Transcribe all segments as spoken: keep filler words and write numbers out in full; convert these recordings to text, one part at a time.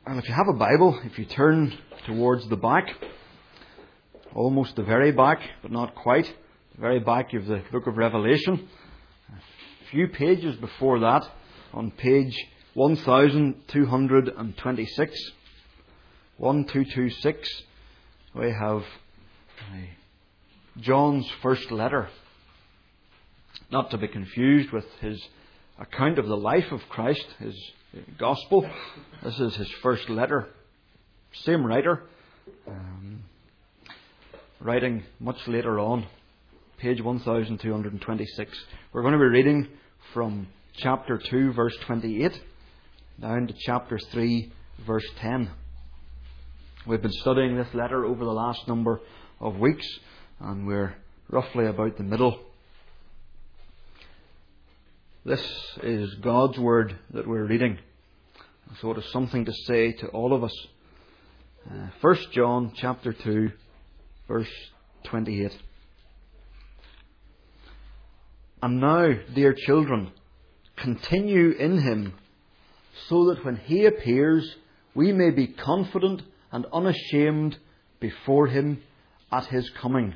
And if you have a Bible, if you turn towards the back, almost the very back, but not quite, the very back of the book of Revelation, a few pages before that, on page one thousand two hundred twenty-six, twelve twenty-six, we have John's first letter. Not to be confused with his account of the life of Christ, his Gospel. This is his first letter. Same writer, um, writing much later on, page one thousand two hundred twenty-six. We're going to be reading from chapter two, verse twenty-eight, down to chapter three, verse ten. We've been studying this letter over the last number of weeks, and we're roughly about the middle. This is God's Word that we're reading, so it is something to say to all of us. Uh, First John chapter two, verse twenty-eight. And now, dear children, continue in Him, so that when He appears, we may be confident and unashamed before Him at His coming.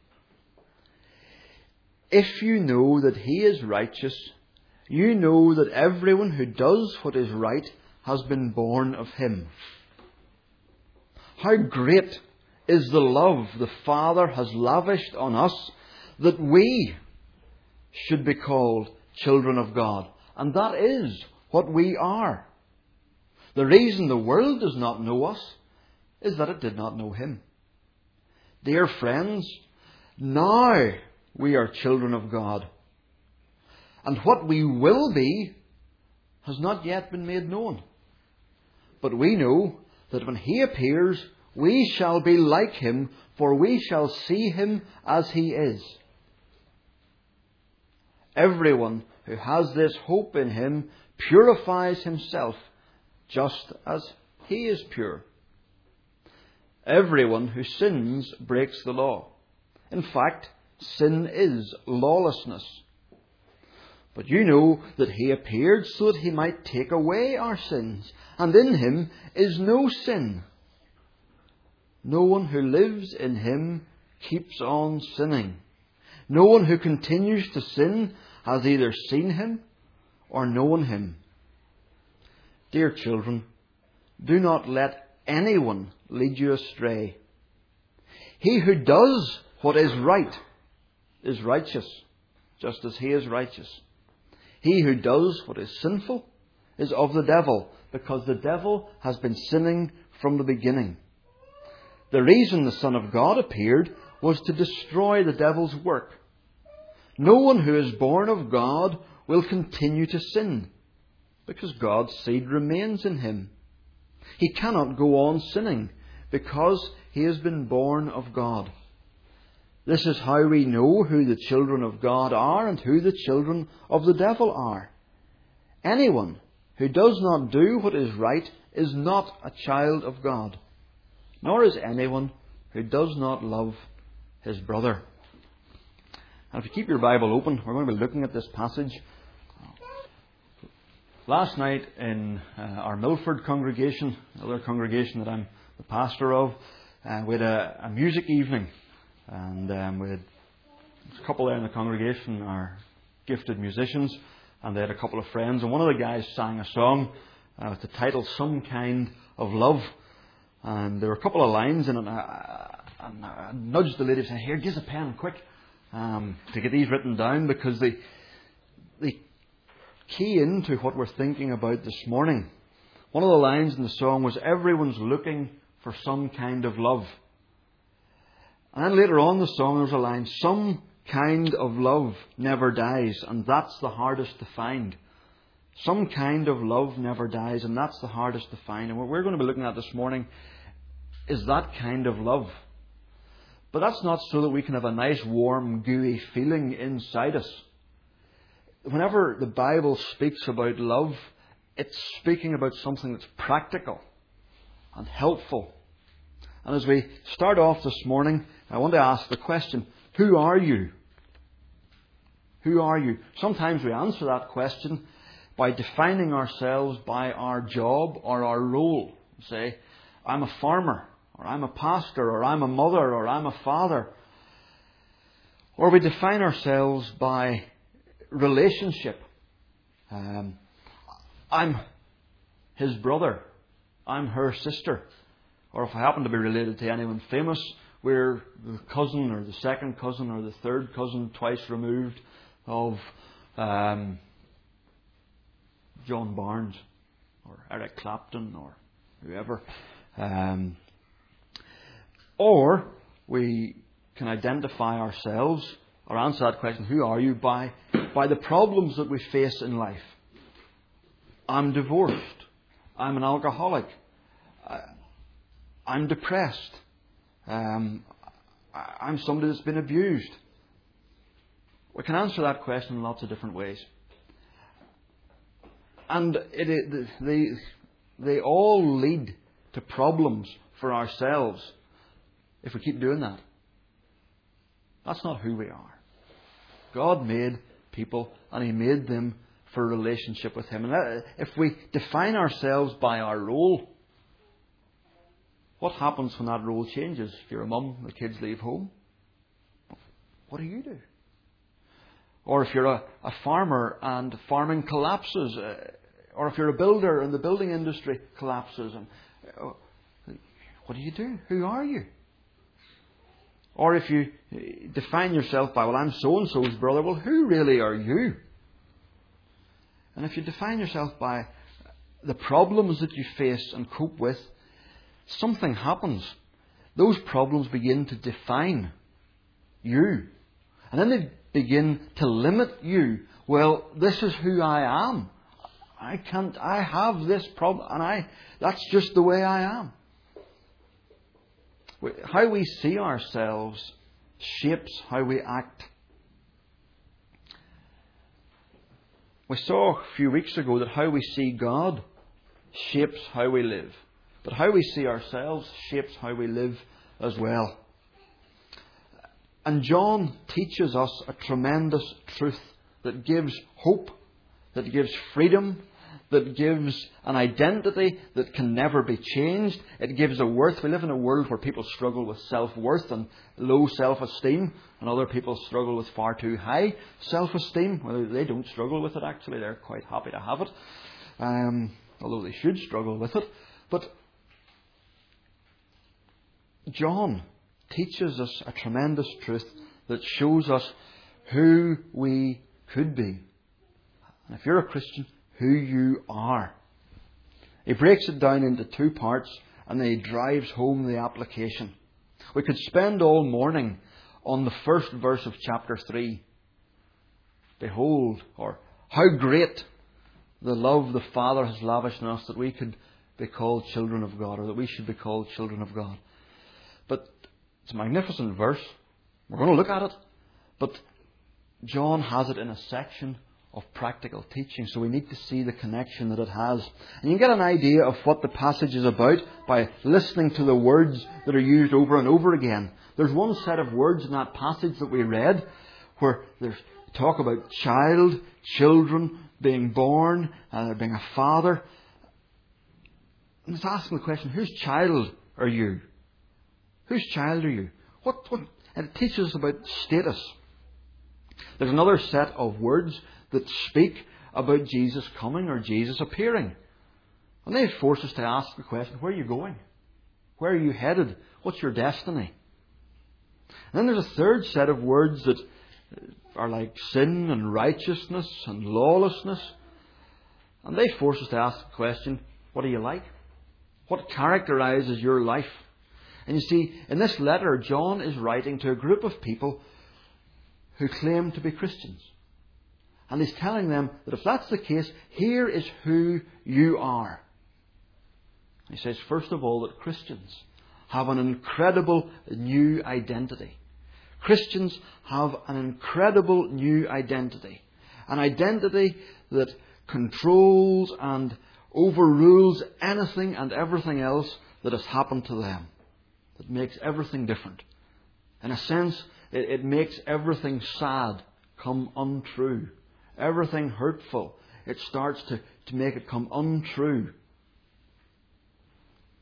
If you know that He is righteous, you know that everyone who does what is right has been born of Him. How great is the love the Father has lavished on us, that we should be called children of God. And that is what we are. The reason the world does not know us is that it did not know Him. Dear friends, now we are children of God. And what we will be has not yet been made known. But we know that when He appears, we shall be like Him, for we shall see Him as He is. Everyone who has this hope in Him purifies himself, just as He is pure. Everyone who sins breaks the law. In fact, sin is lawlessness. But you know that He appeared so that He might take away our sins, and in Him is no sin. No one who lives in Him keeps on sinning. No one who continues to sin has either seen Him or known Him. Dear children, do not let anyone lead you astray. He who does what is right is righteous, just as He is righteous. He who does what is sinful is of the devil, because the devil has been sinning from the beginning. The reason the Son of God appeared was to destroy the devil's work. No one who is born of God will continue to sin, because God's seed remains in him. He cannot go on sinning, because he has been born of God. This is how we know who the children of God are and who the children of the devil are. Anyone who does not do what is right is not a child of God, nor is anyone who does not love his brother. And if you keep your Bible open, we're going to be looking at this passage. Last night in uh, our Milford congregation, another congregation that I'm the pastor of, uh, we had a, a music evening. And um, we had a couple there in the congregation, are gifted musicians, and they had a couple of friends. And one of the guys sang a song uh, with the title "Some Kind of Love." And there were a couple of lines in it. And I, I, I nudged the lady, saying, "Here, give us a pen, quick, um, to get these written down," because they they key into what we're thinking about this morning. One of the lines in the song was, "Everyone's looking for some kind of love." And then later on in the song there's a line, "Some kind of love never dies," and that's the hardest to find. Some kind of love never dies, and that's the hardest to find. And what we're going to be looking at this morning is that kind of love. But that's not so that we can have a nice, warm, gooey feeling inside us. Whenever the Bible speaks about love, it's speaking about something that's practical and helpful. And as we start off this morning, I want to ask the question, who are you? Who are you? Sometimes we answer that question by defining ourselves by our job or our role. say, I'm a farmer, or I'm a pastor, or I'm a mother, or I'm a father. Or we define ourselves by relationship. Um, I'm his brother. I'm her sister. Or if I happen to be related to anyone famous, we're the cousin or the second cousin or the third cousin twice removed of um, John Barnes or Eric Clapton or whoever. Um, or we can identify ourselves or answer that question, who are you, by, by the problems that we face in life. I'm divorced. I'm an alcoholic. I, I'm depressed. Um, I'm somebody that's been abused. We can answer that question in lots of different ways. And it, it, they, they all lead to problems for ourselves if we keep doing that. That's not who we are. God made people and He made them for a relationship with Him. And if we define ourselves by our role, what happens when that role changes? If you're a mum, the kids leave home, what do you do? Or if you're a, a farmer and farming collapses, uh, or if you're a builder and the building industry collapses, and uh, what do you do? Who are you? Or if you define yourself by, well, I'm so-and-so's brother, well, who really are you? And if you define yourself by the problems that you face and cope with, something happens. Those problems begin to define you. And then they begin to limit you. Well, this is who I am. I can't, I have this problem, and I, that's just the way I am. How we see ourselves shapes how we act. We saw a few weeks ago that how we see God shapes how we live. But how we see ourselves shapes how we live as well. And John teaches us a tremendous truth that gives hope, that gives freedom, that gives an identity that can never be changed. It gives a worth. We live in a world where people struggle with self-worth and low self-esteem, and other people struggle with far too high self-esteem. Well, they don't struggle with it, actually. They're quite happy to have it, um, although they should struggle with it. But John teaches us a tremendous truth that shows us who we could be. And if you're a Christian, who you are. He breaks it down into two parts, and then he drives home the application. We could spend all morning on the first verse of chapter three. Behold, or how great the love the Father has lavished on us that we could be called children of God, or that we should be called children of God. But it's a magnificent verse. We're going to look at it. But John has it in a section of practical teaching, so we need to see the connection that it has. And you get an idea of what the passage is about by listening to the words that are used over and over again. There's one set of words in that passage that we read where there's talk about child, children, being born, and there being a father. And it's asking the question, whose child are you? Whose child are you? What, what? And it teaches us about status. There's another set of words that speak about Jesus coming or Jesus appearing. And they force us to ask the question, where are you going? Where are you headed? What's your destiny? And then there's a third set of words that are like sin and righteousness and lawlessness. And they force us to ask the question, what are you like? What characterizes your life? And you see, in this letter, John is writing to a group of people who claim to be Christians. And he's telling them that if that's the case, here is who you are. He says, first of all, that Christians have an incredible new identity. Christians have an incredible new identity. An identity that controls and overrules anything and everything else that has happened to them. That makes everything different. In a sense, it, it makes everything sad come untrue. Everything hurtful, it starts to, to make it come untrue.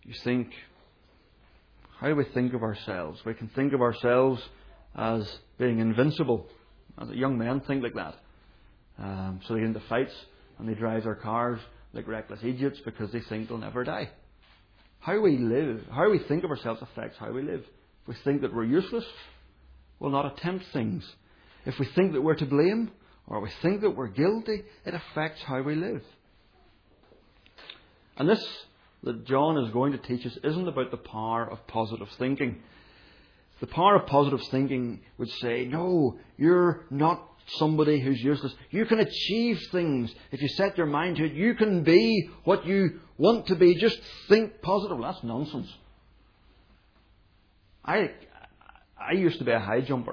you think, how do we think of ourselves? We can think of ourselves as being invincible. As young men think like that. Um, so they get into fights and they drive their cars like reckless idiots because they think they'll never die. How we live, how we think of ourselves affects how we live. If we think that we're useless, we'll not attempt things. If we think that we're to blame, or we think that we're guilty, it affects how we live. And this that John is going to teach us isn't about the power of positive thinking. The power of positive thinking would say, no, you're not somebody who's useless. You can achieve things if you set your mind to it. You can be what you want to be. Just think positive. That's nonsense. I I used to be a high jumper.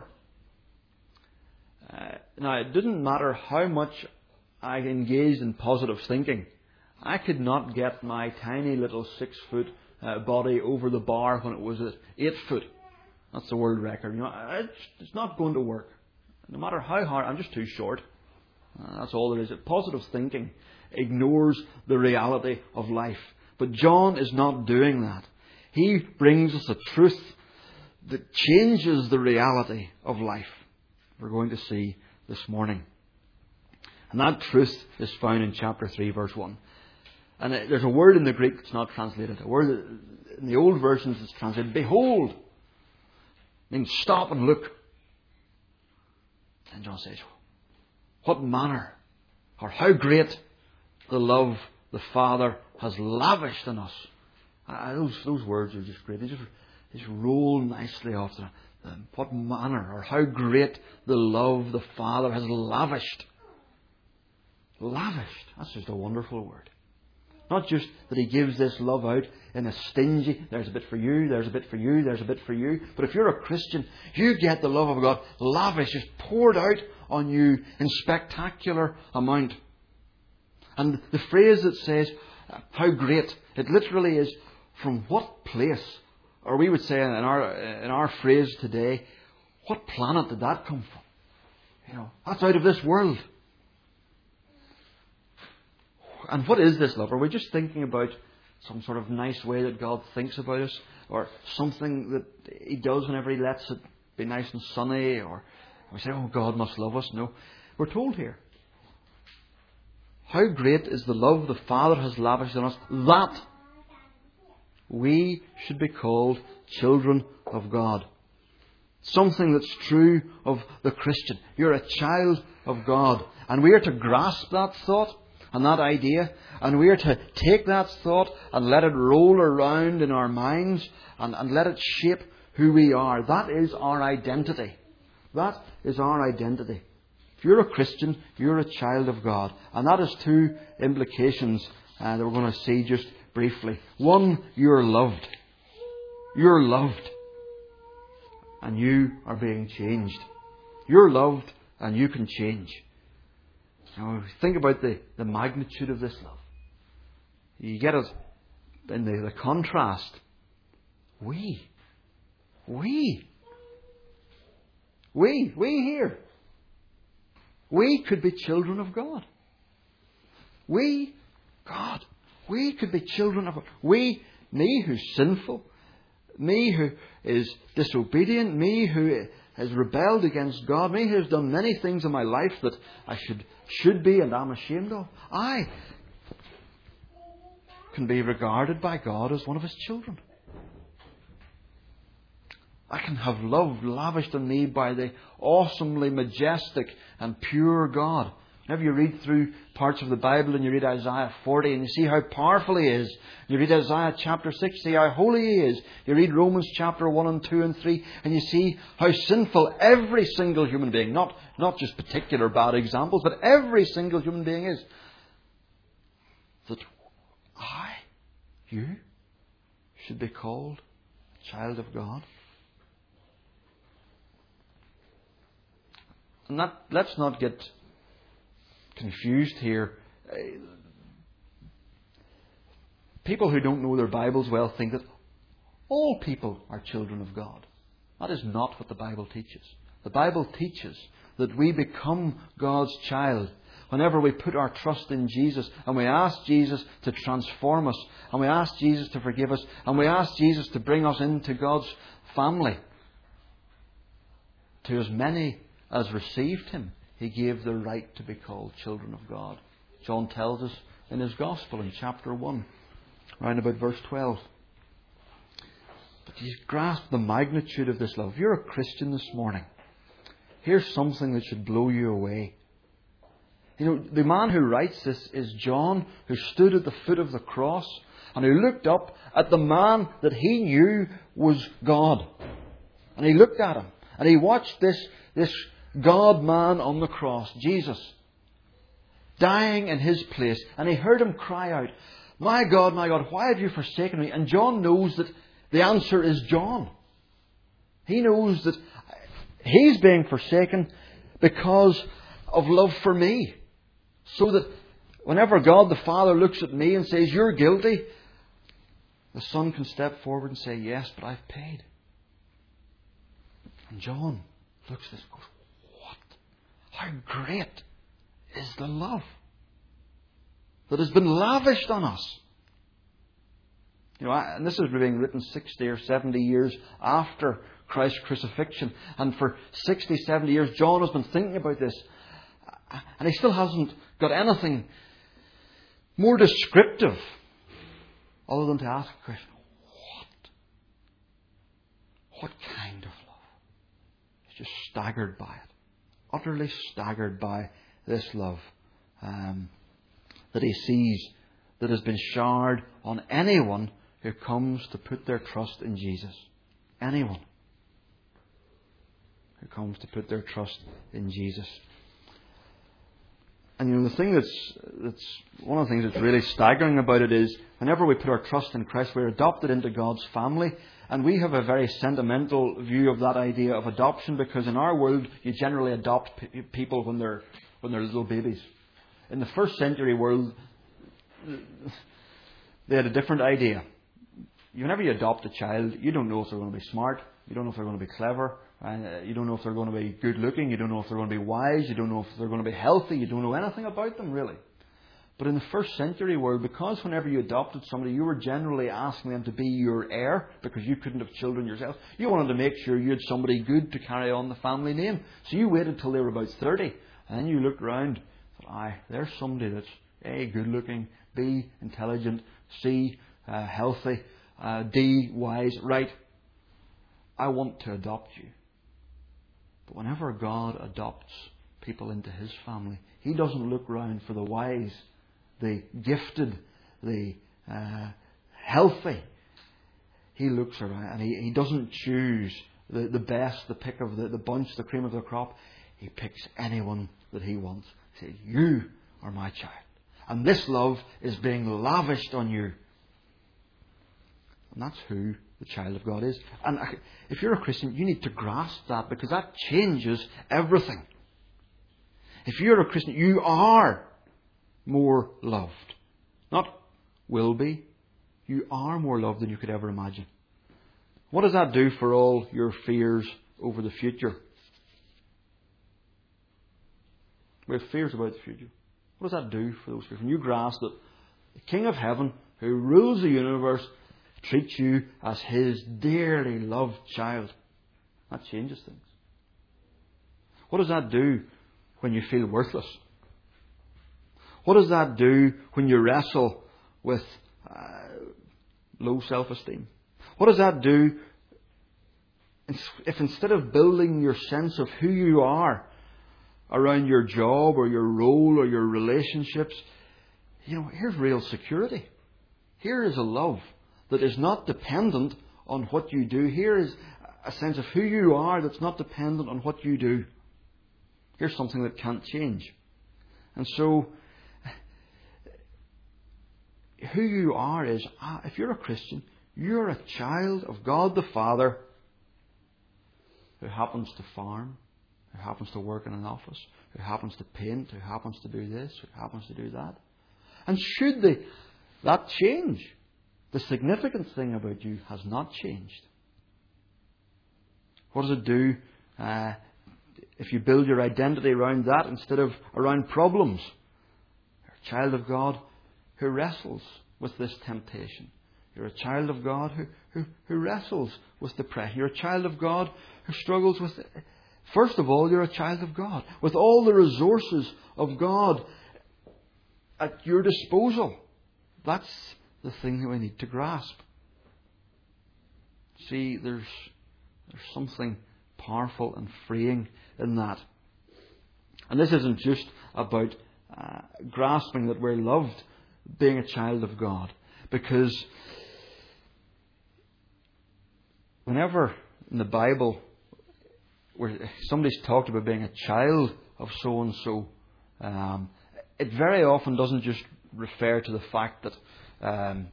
Uh, now, it didn't matter how much I engaged in positive thinking. I could not get my tiny little six-foot uh, body over the bar when it was at eight foot. That's the world record. You know, it's, it's not going to work. No matter how hard, I'm just too short. Uh, that's all there is. Positive thinking ignores the reality of life. But John is not doing that. He brings us a truth that changes the reality of life. We're going to see this morning. And that truth is found in chapter three, verse one. And there's a word in the Greek that's not translated. A word in the old versions is translated, behold. It means stop and look. And John says, what manner or how great the love the Father has lavished on us. Uh, those, those words are just great. They just, they just roll nicely off them. Um, what manner or how great the love the Father has lavished. Lavished. That's just a wonderful word. Not just that He gives this love out in a stingy, there's a bit for you, there's a bit for you, there's a bit for you. But if you're a Christian, you get the love of God lavish, just poured out on you in spectacular amount. And the phrase that says, how great, it literally is, from what place, or we would say in our in our phrase today, what planet did that come from? You know, that's out of this world. And what is this love? Are we just thinking about some sort of nice way that God thinks about us? Or something that He does whenever He lets it be nice and sunny? Or we say, oh, God must love us. No. We're told here. How great is the love the Father has lavished on us, that we should be called children of God. Something that's true of the Christian. You're a child of God. And we are to grasp that thought and that idea. And we are to take that thought and let it roll around in our minds and, and let it shape who we are. That is our identity. That is our identity. If you're a Christian, you're a child of God. And that has two implications uh, that we're going to see just briefly. One, you're loved. You're loved. And you are being changed. You're loved and you can change. Now, think about the, the magnitude of this love. You get it in the, the contrast. We. We. We. We here. We could be children of God. We, God. We could be children of God. We, me who's sinful. Me who is disobedient. Me who has rebelled against God. Me who has done many things in my life that I should should be and am ashamed of. I can be regarded by God as one of His children. I can have love lavished on me by the awesomely majestic and pure God. Whenever you read through parts of the Bible and you read Isaiah forty and you see how powerful He is. You read Isaiah chapter six, see how holy He is. You read Romans chapter one and two and three and you see how sinful every single human being, not, not just particular bad examples, but every single human being is. That I, you, should be called a child of God. And that, let's not get confused here. People who don't know their Bibles well think that all people are children of God. That is not what the Bible teaches. The Bible teaches that we become God's child whenever we put our trust in Jesus and we ask Jesus to transform us, and we ask Jesus to forgive us, and we ask Jesus to bring us into God's family, to as many as received Him, He gave the right to be called children of God. John tells us in his Gospel in chapter one, round about verse twelve. But you grasp the magnitude of this love. If you're a Christian this morning, here's something that should blow you away. You know, the man who writes this is John, who stood at the foot of the cross and who looked up at the man that he knew was God. And he looked at him and he watched this, this God-man on the cross, Jesus, dying in his place. And he heard him cry out, "My God, my God, why have you forsaken me?" And John knows that the answer is John. He knows that he's being forsaken because of love for me. So that whenever God the Father looks at me and says, "You're guilty," the Son can step forward and say, "Yes, but I've paid." And John looks at this and goes, "What? How great is the love that has been lavished on us?" You know, and this is being written sixty or seventy years after Christ's crucifixion. And for sixty, seventy years, John has been thinking about this. And he still hasn't got anything more descriptive other than to ask a question. What? What kind of love? He's just staggered by it. Utterly staggered by this love um, that he sees that has been showered on anyone who comes to put their trust in Jesus. Anyone who comes to put their trust in Jesus. And you know, the thing that's, that's one of the things that's really staggering about it is whenever we put our trust in Christ, we're adopted into God's family. And we have a very sentimental view of that idea of adoption, because in our world you generally adopt p- people when they're when they're little babies. In the first century world, they had a different idea. Whenever you adopt a child, you don't know if they're going to be smart, you don't know if they're going to be clever, and you don't know if they're going to be good looking, you don't know if they're going to be wise, you don't know if they're going to be healthy, you don't know anything about them really. But in the first century world, because whenever you adopted somebody, you were generally asking them to be your heir, because you couldn't have children yourself. You wanted to make sure you had somebody good to carry on the family name. So you waited till they were about thirty, and then you looked round and thought, aye, there's somebody that's A, good looking, B, intelligent, C, uh, healthy, uh, D, wise, right. I want to adopt you. But whenever God adopts people into His family, He doesn't look round for the wise, the gifted, the uh, healthy. He looks around and He, he doesn't choose the, the best, the pick of the, the bunch, the cream of the crop. He picks anyone that He wants. He says, "You are my child. And this love is being lavished on you." And that's who the child of God is. And if you're a Christian, you need to grasp that, because that changes everything. If you're a Christian, you are more loved. Not will be. You are more loved than you could ever imagine. What does that do for all your fears over the future? We have fears about the future. What does that do for those fears? When you grasp that the King of Heaven, who rules the universe, treats you as His dearly loved child. That changes things. What does that do when you feel worthless? What does that do when you wrestle with uh, low self-esteem? What does that do if instead of building your sense of who you are around your job or your role or your relationships, you know, here's real security. Here is a love that is not dependent on what you do. Here is a sense of who you are that's not dependent on what you do. Here's something that can't change. And so, who you are is, ah, if you're a Christian, you're a child of God the Father who happens to farm, who happens to work in an office, who happens to paint, who happens to do this, who happens to do that. And should they, that change, the significant thing about you has not changed. What does it do uh, if you build your identity around that instead of around problems. You're a child of God who wrestles with this temptation. You're a child of God who, who, who wrestles with depression. You're a child of God who struggles with... First of all, you're a child of God with all the resources of God at your disposal. That's the thing that we need to grasp. See, there's, there's something powerful and freeing in that. And this isn't just about uh, grasping that we're loved, being a child of God. Because whenever in the Bible where somebody's talked about being a child of so-and-so, um, it very often doesn't just refer to the fact that um,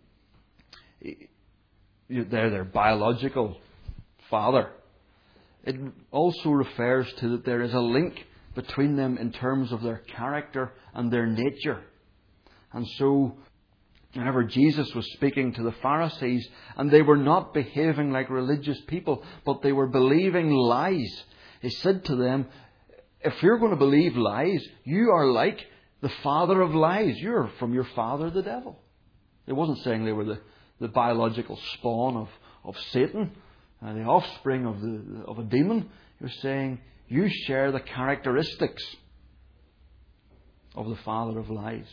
they're their biological father. It also refers to that there is a link between them in terms of their character and their nature. And so, whenever Jesus was speaking to the Pharisees, and they were not behaving like religious people, but they were believing lies, He said to them, if you're going to believe lies, you are like the father of lies. You're from your father, the devil. It wasn't saying they were the, the biological spawn of, of Satan, uh, the offspring of, the, of a demon. He was saying, you share the characteristics of the father of lies.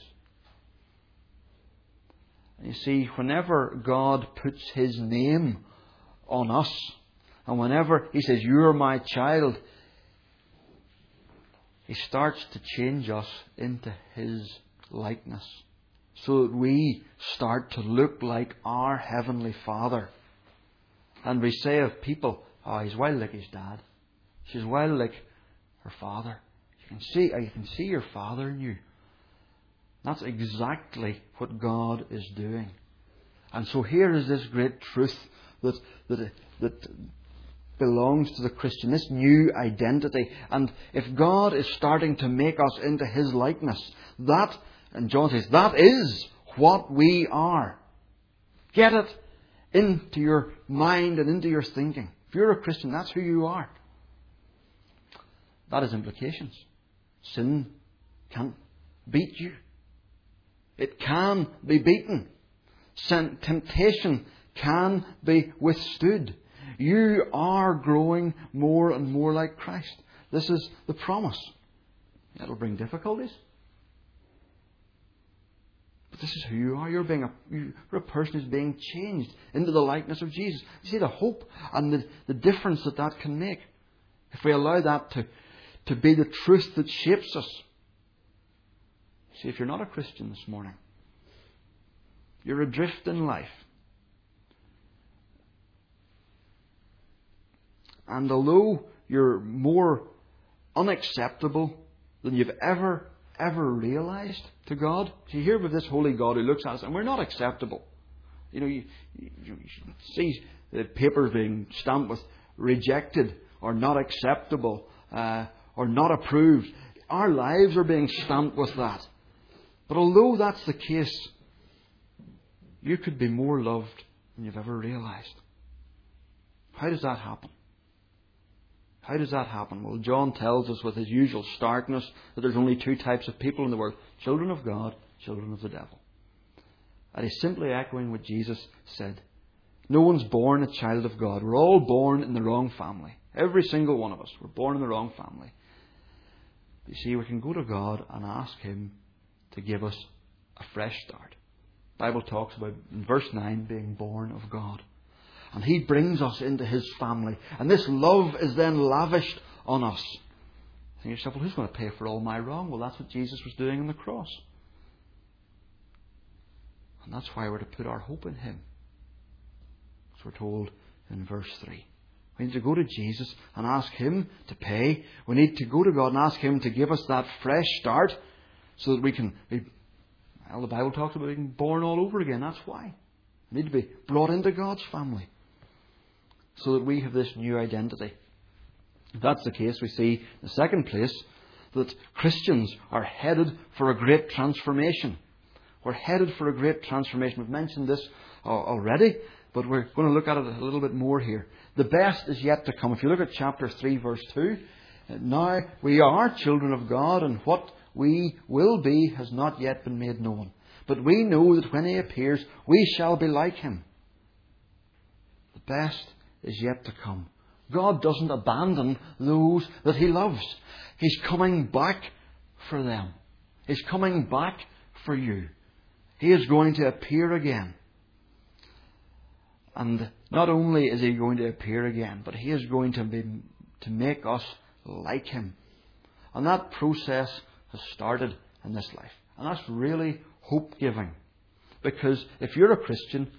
You see, whenever God puts His name on us, and whenever He says, you're my child, He starts to change us into His likeness, so that we start to look like our Heavenly Father. And we say of people, oh, he's well like his dad. She's well like her father. You can see, you can see your father in you. That's exactly what God is doing. And so here is this great truth that that that belongs to the Christian, this new identity. And if God is starting to make us into His likeness, that, and John says, that is what we are. Get it into your mind and into your thinking. If you're a Christian, that's who you are. That has implications. Sin can't beat you. It can be beaten. Temptation can be withstood. You are growing more and more like Christ. This is the promise. It'll bring difficulties. But this is who you are. You're being a, you're a person who's being changed into the likeness of Jesus. You see the hope and the, the difference that that can make. If we allow that to, to be the truth that shapes us. See, if you're not a Christian this morning, you're adrift in life. And although you're more unacceptable than you've ever, ever realised to God, you hear with this holy God who looks at us, and we're not acceptable. You know, you, you, you see the papers being stamped with rejected or not acceptable uh, or not approved. Our lives are being stamped with that. But although that's the case, you could be more loved than you've ever realised. How does that happen? How does that happen? Well, John tells us with his usual starkness that there's only two types of people in the world. Children of God, children of the devil. And he's simply echoing what Jesus said. No one's born a child of God. We're all born in the wrong family. Every single one of us. We're born in the wrong family. You see, we can go to God and ask Him to give us a fresh start. The Bible talks about, in verse nine, being born of God. And He brings us into His family. And this love is then lavished on us. You think to yourself, well, who's going to pay for all my wrong? Well, that's what Jesus was doing on the cross. And that's why we're to put our hope in Him. As we're told in verse three. We need to go to Jesus and ask Him to pay. We need to go to God and ask Him to give us that fresh start so that we can be, well, the Bible talks about being born all over again. That's why. We need to be brought into God's family so that we have this new identity. If that's the case, we see in the second place that Christians are headed for a great transformation. We're headed for a great transformation. We've mentioned this already, but we're going to look at it a little bit more here. The best is yet to come. If you look at chapter three, verse two, Now we are children of God, and what we will be has not yet been made known. But we know that when He appears, we shall be like Him. The best is yet to come. God doesn't abandon those that He loves. He's coming back for them. He's coming back for you. He is going to appear again. And not only is He going to appear again, but He is going to be, to make us like Him. And that process has started in this life. And that's really hope-giving. Because if you're a Christian,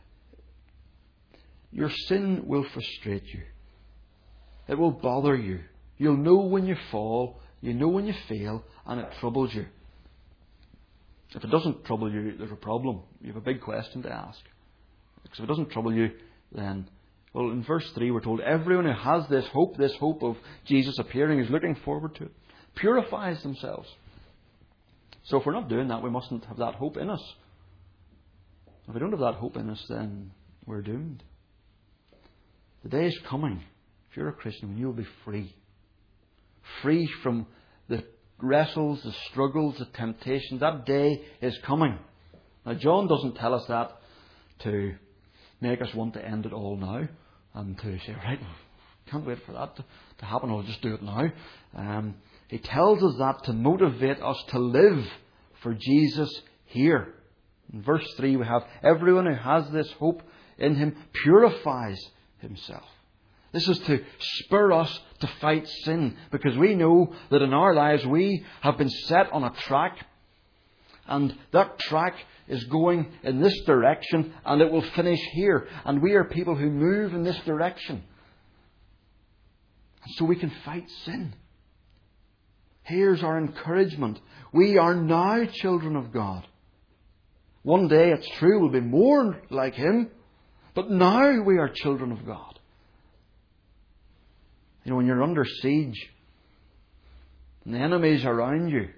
your sin will frustrate you. It will bother you. You'll know when you fall, you know when you fail, and it troubles you. If it doesn't trouble you, there's a problem. You have a big question to ask. Because if it doesn't trouble you, then, well, in verse three we're told, everyone who has this hope, this hope of Jesus appearing, is looking forward to it, purifies themselves. So if we're not doing that, we mustn't have that hope in us. If we don't have that hope in us, then we're doomed. The day is coming, if you're a Christian, when you'll be free. Free from the wrestles, the struggles, the temptations. That day is coming. Now, John doesn't tell us that to make us want to end it all now and to say, right, can't wait for that to, to happen, I'll just do it now. Um, he tells us that to motivate us to live for Jesus here. In verse three we have, everyone who has this hope in Him purifies himself. This is to spur us to fight sin, because we know that in our lives we have been set on a track, and that track is going in this direction and it will finish here, and we are people who move in this direction. And so we can fight sin. Here's our encouragement. We are now children of God. One day, it's true, we'll be more like Him, but now we are children of God. You know, when you're under siege and the enemy's around you,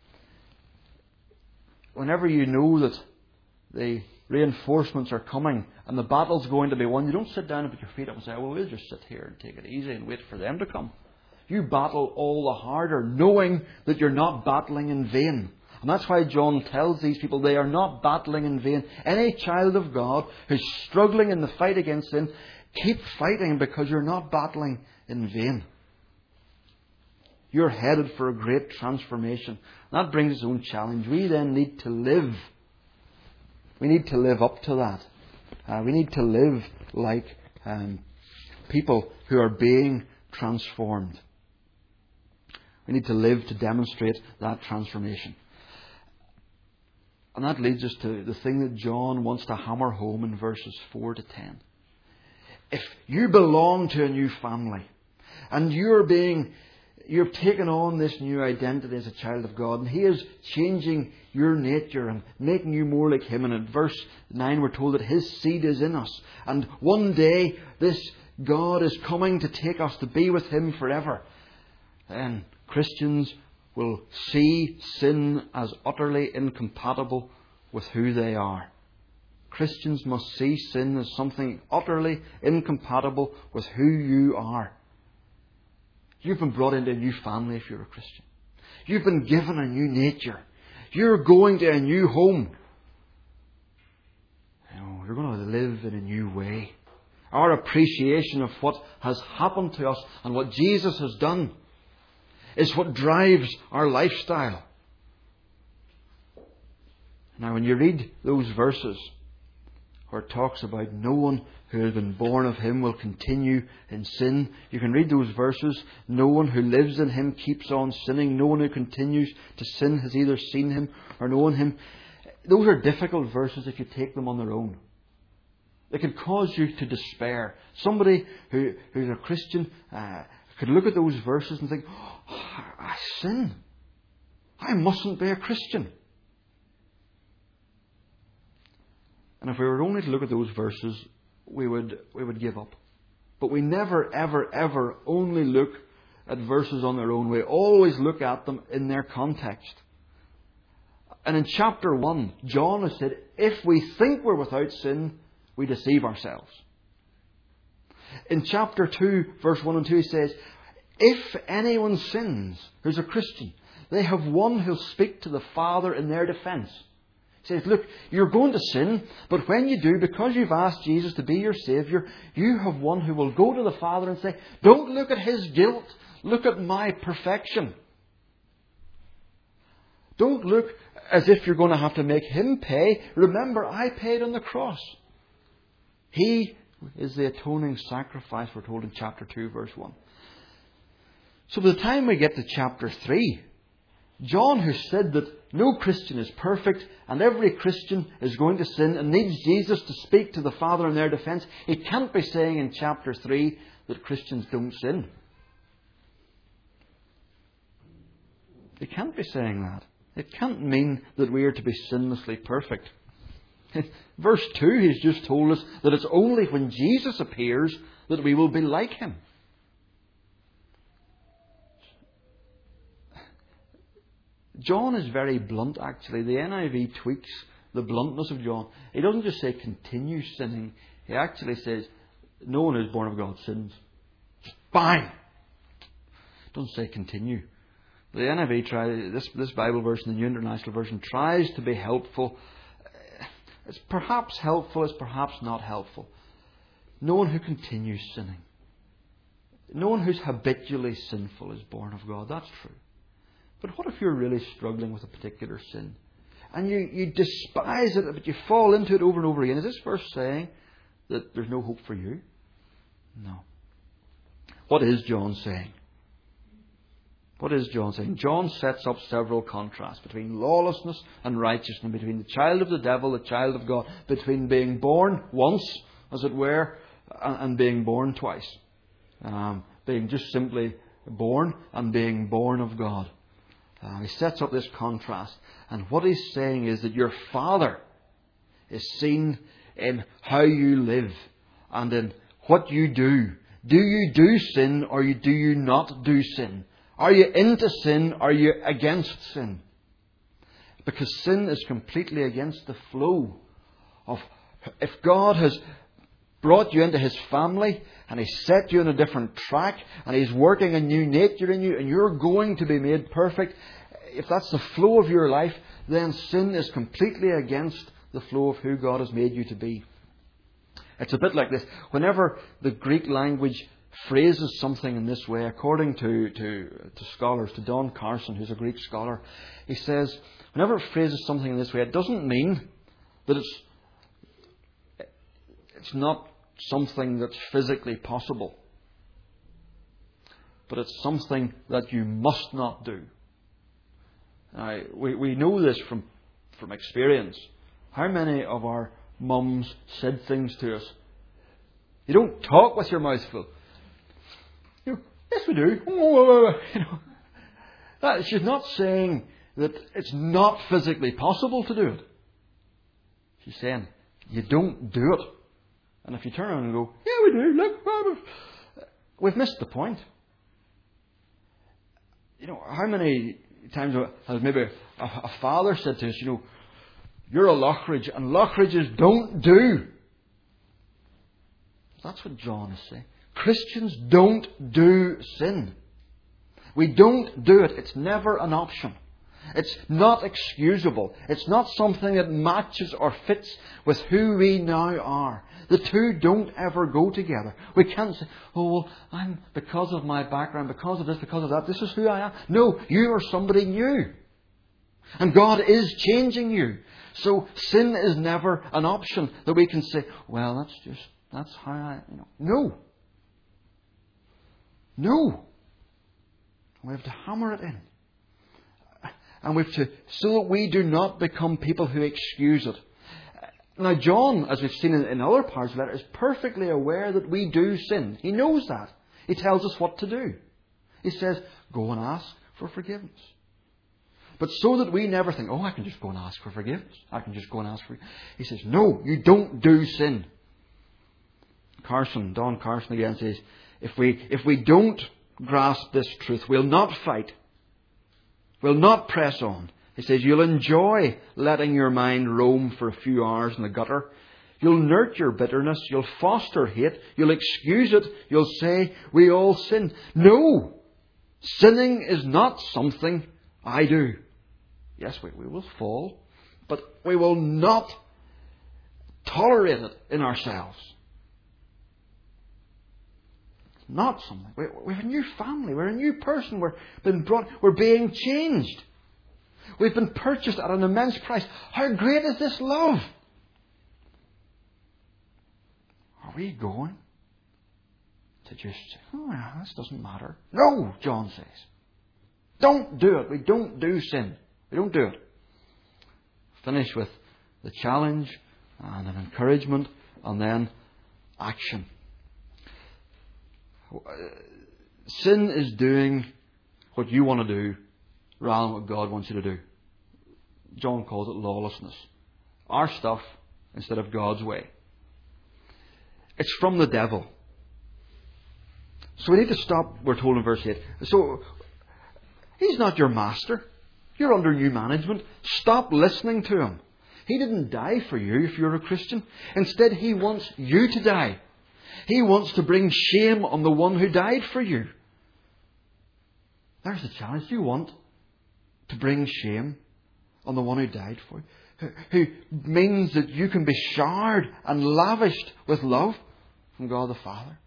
whenever you know that the reinforcements are coming and the battle's going to be won, you don't sit down and put your feet up and say, well, we'll just sit here and take it easy and wait for them to come. You battle all the harder, knowing that you're not battling in vain. And that's why John tells these people they are not battling in vain. Any child of God who's struggling in the fight against sin, keep fighting, because you're not battling in vain. You're headed for a great transformation. That brings its own challenge. We then need to live. We need to live up to that. Uh, we need to live like um, people who are being transformed. We need to live to demonstrate that transformation. And that leads us to the thing that John wants to hammer home in verses four to ten. If you belong to a new family, and you're being, you're taking on this new identity as a child of God, and He is changing your nature and making you more like Him. And in verse nine we're told that His seed is in us. And one day this God is coming to take us to be with Him forever. Then Christians will see sin as utterly incompatible with who they are. Christians must see sin as something utterly incompatible with who you are. You've been brought into a new family if you're a Christian. You've been given a new nature. You're going to a new home. You know, you're going to live in a new way. Our appreciation of what has happened to us and what Jesus has done is what drives our lifestyle. Now, when you read those verses where it talks about no one who has been born of Him will continue in sin, you can read those verses. No one who lives in Him keeps on sinning. No one who continues to sin has either seen Him or known Him. Those are difficult verses if you take them on their own. They can cause you to despair. Somebody who who's a Christian uh, could look at those verses and think, oh, I sin. I mustn't be a Christian. And if we were only to look at those verses, we would we would give up. But we never, ever, ever only look at verses on their own. We always look at them in their context. And in chapter one, John has said, if we think we're without sin, we deceive ourselves. In chapter two, verse one and two, he says, If anyone sins, who's a Christian, they have one who'll speak to the Father in their defence. He says, look, you're going to sin, but when you do, because you've asked Jesus to be your Saviour, you have one who will go to the Father and say, don't look at his guilt, look at my perfection. Don't look as if you're going to have to make him pay. Remember, I paid on the cross. He is the atoning sacrifice, we're told in chapter two, verse one. So by the time we get to chapter three, John, who said that no Christian is perfect and every Christian is going to sin and needs Jesus to speak to the Father in their defence, he can't be saying in chapter three that Christians don't sin. He can't be saying that. It can't mean that we are to be sinlessly perfect. Verse two, he's just told us that it's only when Jesus appears that we will be like him. John is very blunt, actually. The N I V tweaks the bluntness of John. He doesn't just say continue sinning. He actually says no one who is born of God sins. Just bang! Doesn't say continue. The N I V tries, this, this Bible version, the New International Version, tries to be helpful. It's perhaps helpful, it's perhaps not helpful. No one who continues sinning. No one who's habitually sinful is born of God. That's true. But what if you're really struggling with a particular sin? And you, you despise it, but you fall into it over and over again. Is this verse saying that there's no hope for you? No. What is John saying? What is John saying? John sets up several contrasts between lawlessness and righteousness, between the child of the devil, the child of God, between being born once, as it were, and being born twice. Um, being just simply born and being born of God. Uh, he sets up this contrast. And what he's saying is that your Father is seen in how you live and in what you do. Do you do sin or do you not do sin? Are you into sin or are you against sin? Because sin is completely against the flow of... If God has brought you into his family and he's set you on a different track and he's working a new nature in you and you're going to be made perfect, if that's the flow of your life, then sin is completely against the flow of who God has made you to be. It's a bit like this. Whenever the Greek language phrases something in this way, according to, to, to scholars, to Don Carson, who's a Greek scholar, he says, whenever it phrases something in this way, it doesn't mean that it's it's not something that's physically possible, but it's something that you must not do. Now, we, we know this from, from experience. How many of our mums said things to us? You don't talk with your mouth full. You know, yes, we do. You know, that, she's not saying that it's not physically possible to do it. She's saying you don't do it. And if you turn around and go, yeah, we do, look, we've missed the point. You know, how many times has maybe a, a father said to us, you know, you're a Lockridge, and Lockridges don't do. That's what John is saying. Christians don't do sin. We don't do it. It's never an option. It's not excusable. It's not something that matches or fits with who we now are. The two don't ever go together. We can't say, oh, well, I'm, because of my background, because of this, because of that, this is who I am. No, you are somebody new. And God is changing you. So sin is never an option that we can say, well, that's just, that's how I, you know. No. No. We have to hammer it in. And we have to, so that we do not become people who excuse it. Now, John, as we've seen in, in other parts of the letter, is perfectly aware that we do sin. He knows that. He tells us what to do. He says, go and ask for forgiveness. But so that we never think, oh, I can just go and ask for forgiveness. I can just go and ask for forgiveness. He says, no, you don't do sin. Carson, Don Carson again says, if we, if we don't grasp this truth, we'll not fight. We'll not press on. He says, you'll enjoy letting your mind roam for a few hours in the gutter. You'll nurture bitterness. You'll foster hate. You'll excuse it. You'll say, we all sin. No! Sinning is not something I do. Yes, we, we will fall, but we will not tolerate it in ourselves. It's not something. We, we have a new family. We're a new person. We're been brought. We're being changed. We've been purchased at an immense price. How great is this love? Are we going to just say, oh, well, this doesn't matter? No, John says. Don't do it. We don't do sin. We don't do it. Finish with the challenge and an encouragement and then action. Sin is doing what you want to do rather than what God wants you to do. John calls it lawlessness. Our stuff instead of God's way. It's from the devil. So we need to stop, we're told in verse eight. So, he's not your master. You're under new management. Stop listening to him. He didn't die for you if you're a Christian. Instead, he wants you to die. He wants to bring shame on the one who died for you. There's the challenge. Do you want to bring shame on the one who died for you? Who means that you can be showered and lavished with love from God the Father.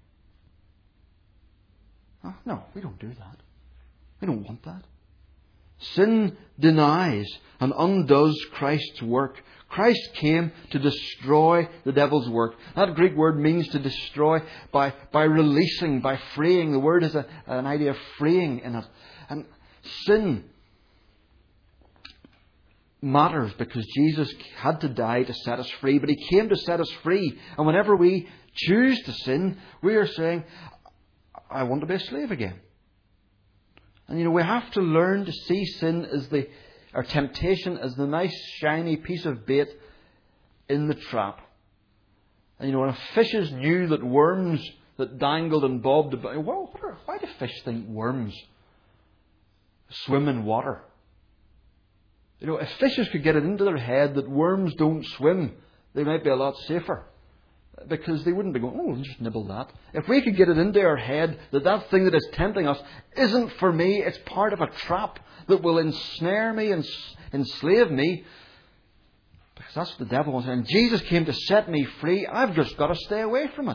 Oh, no, we don't do that. We don't want that. Sin denies and undoes Christ's work. Christ came to destroy the devil's work. That Greek word means to destroy by, by releasing, by freeing. The word has a, an idea of freeing in it. And sin matters because Jesus had to die to set us free, but He came to set us free. And whenever we choose to sin, we are saying, I want to be a slave again. And you know, we have to learn to see sin as the, or temptation as the nice shiny piece of bait in the trap. And you know, when fishes knew that worms that dangled and bobbed about, well, why do fish think worms swim in water? You know, if fishes could get it into their head that worms don't swim, they might be a lot safer. Because they wouldn't be going, oh, we'll just nibble that. If we could get it into our head that that thing that is tempting us isn't for me, it's part of a trap that will ensnare me and enslave me. Because that's what the devil wants. And Jesus came to set me free. I've just got to stay away from it.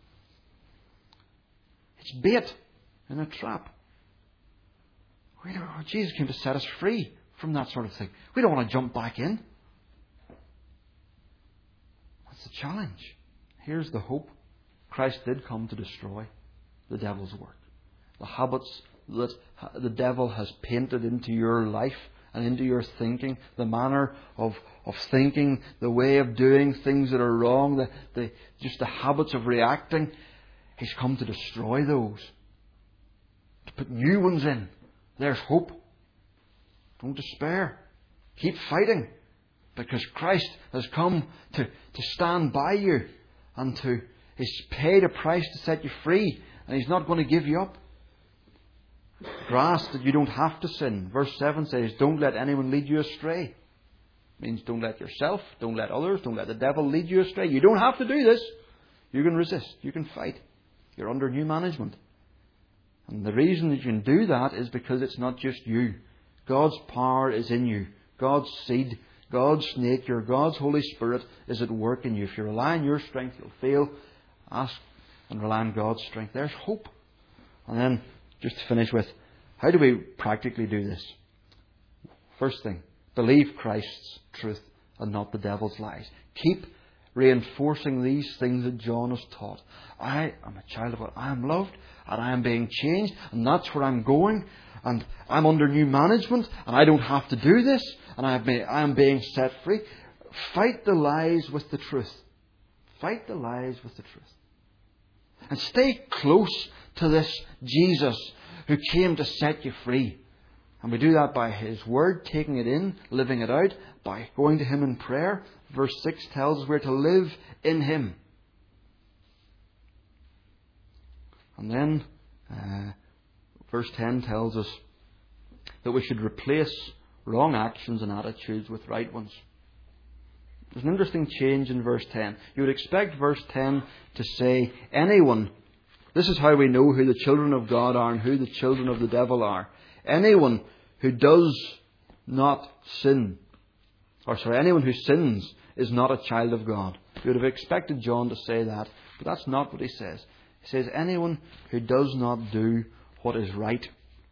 It's bait in a trap. We don't, Jesus came to set us free from that sort of thing. We don't want to jump back in. That's the challenge. Here's the hope. Christ did come to destroy the devil's work. The habits that the devil has painted into your life and into your thinking, the manner of, of thinking, the way of doing things that are wrong, the, the, just the habits of reacting. He's come to destroy those. To put new ones in. There's hope. Don't despair. Keep fighting. Because Christ has come to, to stand by you. And to, He's paid a price to set you free. And He's not going to give you up. Grasp that you don't have to sin. Verse seven says, don't let anyone lead you astray. It means don't let yourself, don't let others, don't let the devil lead you astray. You don't have to do this. You can resist. You can fight. You're under new management. And the reason that you can do that is because it's not just you. God's power is in you. God's seed, God's nature, God's Holy Spirit is at work in you. If you rely on your strength, you'll fail. Ask and rely on God's strength. There's hope. And then, just to finish with, how do we practically do this? First thing, believe Christ's truth and not the devil's lies. Keep reinforcing these things that John has taught. I am a child of God. I am loved and I am being changed and that's where I'm going. And I'm under new management and I don't have to do this and I, have been, I am being set free. Fight the lies with the truth. Fight the lies with the truth. And stay close to this Jesus who came to set you free. And we do that by His Word, taking it in, living it out, by going to Him in prayer. Verse six tells us we're to live in Him. And then uh, verse ten tells us that we should replace wrong actions and attitudes with right ones. There's an interesting change in verse ten. You would expect verse ten to say anyone This is how we know who the children of God are and who the children of the devil are. Anyone who does not sin, or sorry, anyone who sins is not a child of God. You would have expected John to say that, but that's not what he says. He says, anyone who does not do what is right.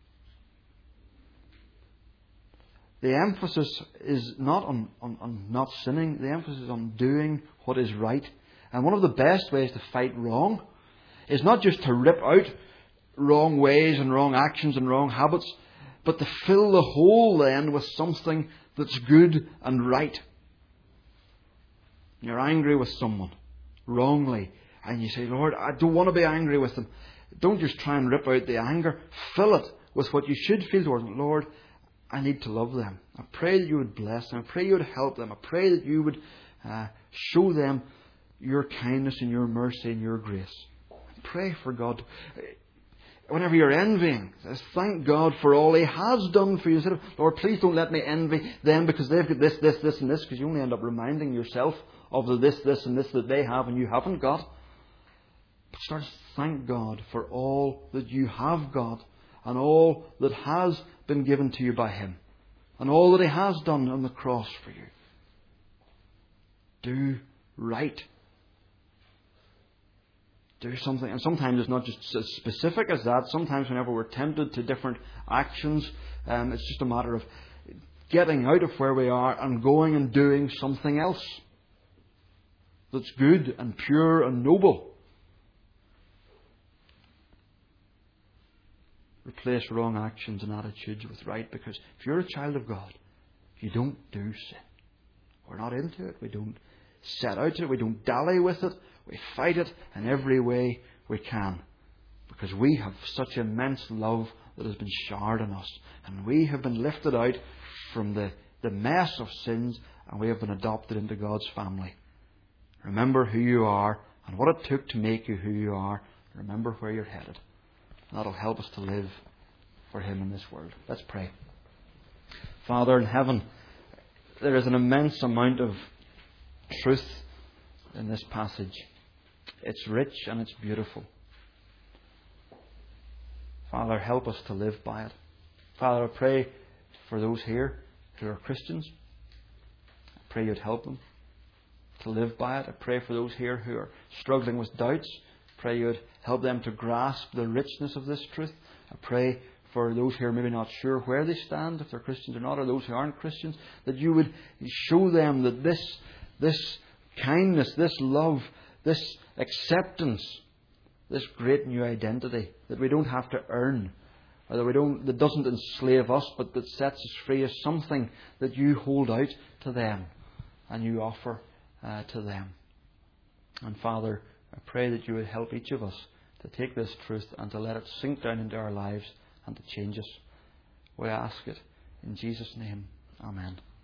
The emphasis is not on, on, on not sinning. The emphasis is on doing what is right. And one of the best ways to fight wrong is not just to rip out wrong ways and wrong actions and wrong habits, but to fill the hole then with something that's good and right. You're angry with someone wrongly, and you say, Lord, I don't want to be angry with them. Don't just try and rip out the anger. Fill it with what you should feel towards them. Lord, I need to love them. I pray that you would bless them. I pray you would help them. I pray that you would uh, show them your kindness and your mercy and your grace. Pray for God. Whenever you're envying, thank God for all He has done for you. Instead of, Lord, please don't let me envy them because they've got this, this, this and this, because you only end up reminding yourself of the this, this and this that they have and you haven't got. But start to thank God for all that you have got and all that has been given to you by Him and all that He has done on the cross for you. Do right. Do something. And sometimes it's not just as specific as that. Sometimes whenever we're tempted to different actions, um, it's just a matter of getting out of where we are and going and doing something else that's good and pure and noble. Replace wrong actions and attitudes with right, because if you're a child of God, you don't do sin. We're not into it. We don't set out to it. We don't dally with it. We fight it in every way we can, because we have such immense love that has been showered on us, and we have been lifted out from the, the mess of sins, and we have been adopted into God's family. Remember who you are and what it took to make you who you are. Remember where you're headed. That'll help us to live for Him in this world. Let's pray. Father in heaven, there is an immense amount of truth in this passage. It's rich and it's beautiful. Father, help us to live by it. Father, I pray for those here who are Christians. I pray you'd help them to live by it. I pray for those here who are struggling with doubts. I pray you'd help them to grasp the richness of this truth. I pray for those who are maybe not sure where they stand, if they're Christians or not, or those who aren't Christians, that you would show them that this, this kindness, this love, this acceptance, this great new identity that we don't have to earn, or that we don't, that doesn't enslave us, but that sets us free, is something that you hold out to them and you offer uh, to them. And Father, I pray that you would help each of us to take this truth and to let it sink down into our lives and to change us. We ask it in Jesus' name. Amen.